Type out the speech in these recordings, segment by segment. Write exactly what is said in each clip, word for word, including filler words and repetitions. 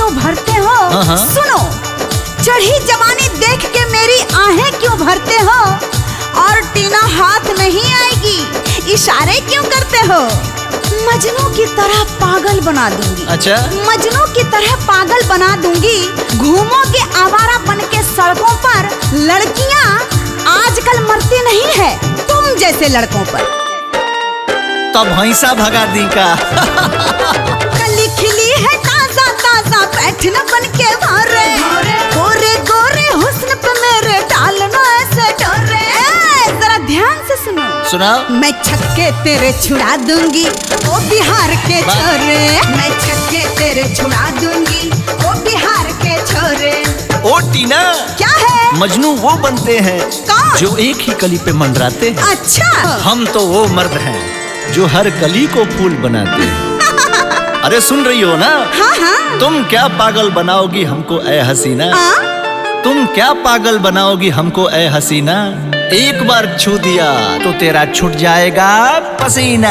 क्यों भरते हो? सुनो, चढ़ी जवानी देख के मेरी आहें क्यों भरते हो? और टीना हाथ नहीं आएगी, इशारे क्यों करते हो? मजनू की तरह पागल बना दूंगी। अच्छा, मजनू की तरह पागल बना दूंगी। घूमोगे आवारा बन के सड़कों पर। लड़कियां आजकल मरती नहीं है तुम जैसे लड़कों पर। तब भैंसा भगा दी का। कली खिली है ताजा ताजा, बैठना बन के मारे। गोरे गोरे हुस्न पे मेरे डालना ऐसे डोरे। जरा ध्यान से सुनो। सुनाओ। मैं छक्के तेरे छुड़ा दूंगी ओ बिहार के छोरे। मैं छक्के तेरे छुड़ा दूंगी ओ बिहार के छोरे। ओ टीना, क्या है? मजनू वो बनते हैं कौन? जो एक ही कली पे मंडराते हैं। अच्छा, हम तो वो मर्द हैं जो हर कली को फूल बनाते हैं। अरे सुन रही हो ना? हाँ हाँ। तुम क्या पागल बनाओगी हमको ए हसीना? तुम क्या पागल बनाओगी हमको ए हसीना? एक बार छू दिया तो तेरा छूट जाएगा पसीना।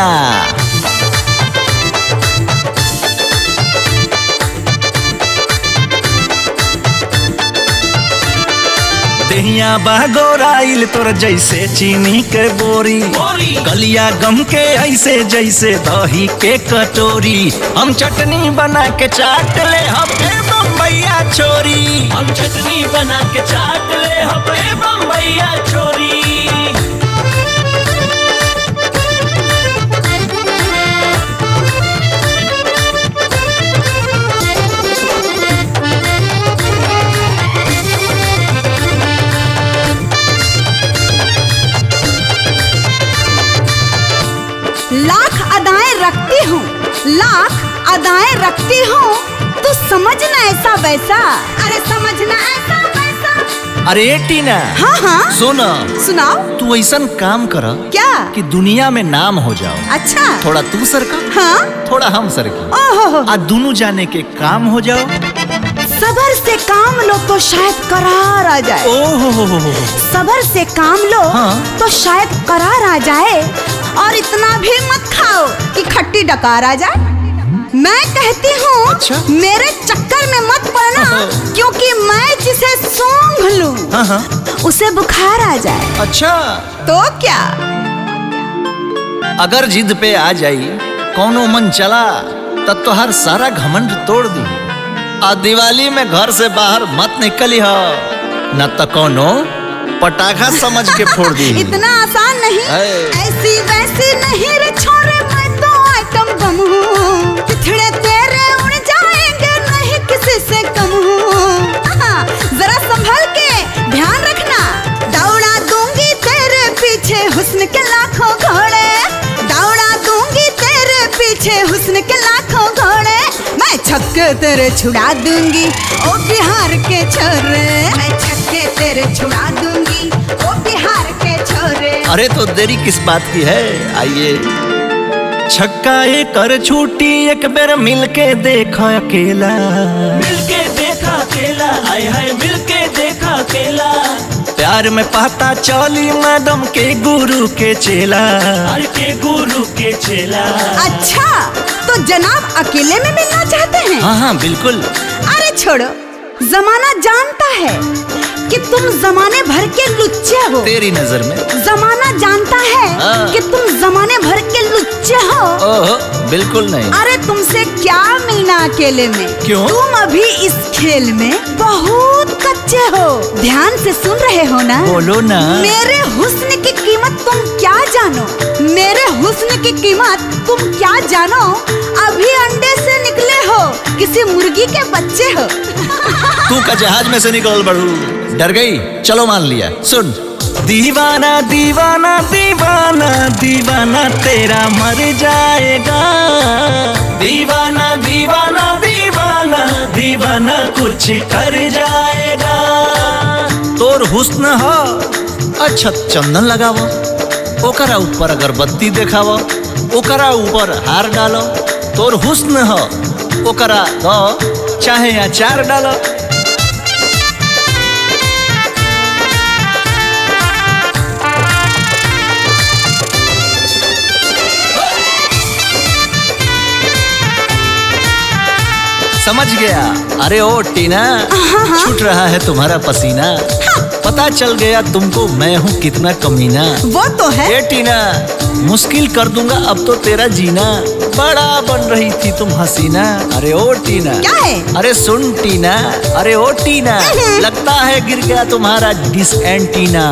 देहिया बागोराइल तोर जैसे चीनी के बोरी, गलिया गम के ऐसे जैसे दही के कटोरी। हम चटनी बना के चाट ले हपे बम्बैया छोरी। हम चटनी बना के चाट ले हपे बम्बैया छोरी। लाख अदाएं रखती हूँ, लाख अदाएं रखती हूँ, तू समझना ऐसा वैसा। अरे समझना ऐसा वैसा। अरे टीना। हाँ हाँ। सुना, सुनाओ। तू ऐसा काम कर क्या? कि दुनिया में नाम हो जाओ। अच्छा, थोड़ा तू सरका, हाँ, थोड़ा हम सरकी। ओहो, आ दोनों जाने के काम हो जाओ। सबर से काम लो तो शायद करार आ जाए। ओहो, सबर से काम लो हाँ। तो शायद करार आ जाए। और इतना भी मत खाओ कि खट्टी डकार आ जाए। मैं कहती हूँ अच्छा? मेरे चक्कर में मत पड़ना, क्योंकि मैं जिसे सूंघ लूं हाँ हाँ। उसे बुखार आ जाए। अच्छा, तो क्या? अगर जिद पे आ जाई कौनो मन चला तब तो हर सारा घमंड तोड़ दी। आ दिवाली में घर से बाहर मत निकली हो, न तो कौनो पटाखा समझ के फोड़ दी। इतना आसान नहीं, ऐसी वैसी नहीं रे छोरे, मैं तो आइटम बम हूँ। पिछड़े तेरे उड़ जाएंगे, नहीं किसी से कम हूँ। जरा संभल के ध्यान रखना, दौड़ा दूंगी तेरे पीछे हुस्न के लाखों घोड़े। दौड़ा दूंगी तेरे पीछे हुस्न के लाखों घोड़े। मैं छक्के तेरे छुड़ा दूंगी ओ बिहार के छोरे। मैं छक्के तेरे छुड़ा दूंगी ओ बिहार के छोरे। अरे तो देरी किस बात की है, आइए। छक्का एक कर छूटी एक बेर मिलके देखा अकेला। मिलके देखा अकेला, आय हाय मिलके देखा अकेला। प्यार में पता चली मैडम के गुरु के चेला। अरे के गुरु के चेला। अच्छा, तो जनाब अकेले में मिलना चाहते हैं? हाँ हाँ बिल्कुल। अरे छोड़ो, जमाना जानता है कि तुम जमाने भर के लुच्चे हो। तेरी नजर में जमाना जानता है कि तुम जमाने भर के लुच्चे हो। ओह, बिल्कुल नहीं। अरे तुमसे क्या मिलना अकेले में? क्यों? तुम अभी इस खेल में बहुत कच्चे हो। ध्यान से सुन रहे हो ना? बोलो ना। मेरे हुस्न की कीमत तुम क्या जानो? मेरे हुस्न की कीमत तुम क्या जानो? अभी अंडे से निकले हो, किसी मुर्गी के बच्चे हो। तू का जहाज में से निकल बढ़ू, डर गई? चलो मान लिया। सुन, दीवाना दीवाना दीवाना दीवाना तेरा मर जाएगा। दीवाना दीवाना दीवाना दीवाना कुछ कर जाएगा। तोर हुस्न हो अच्छा चंदन लगावो, ओकरा ऊपर अगरबत्ती देखावो, ओकरा ऊपर हार डालो। तोर हुस्न हो ओकरा दो चाहे अचार डालो। समझ गया। अरे ओ टीना, छूट रहा है तुम्हारा पसीना, पता चल गया तुमको मैं हूँ कितना कमीना। वो तो है। ए टीना, मुश्किल कर दूंगा अब तो तेरा जीना, बड़ा बन रही थी तुम हसीना। अरे ओ टीना, क्या है? अरे सुन टीना, अरे ओ टीना, लगता है गिर गया तुम्हारा डिस एंटीना।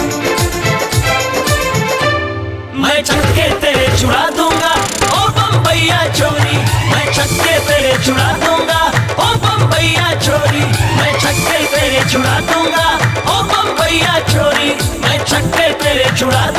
मैं छक्के तेरे छुड़ा दूंगा ओ बम्बैया छोरी, मैं छक्के तेरे छुड़ा दूंगा ओ बम्बैया छोरी, मैं छक्के तेरे छुड़ा दूंगा ओ बम्बैया छोरी, मैं छक्के तेरे छुड़ा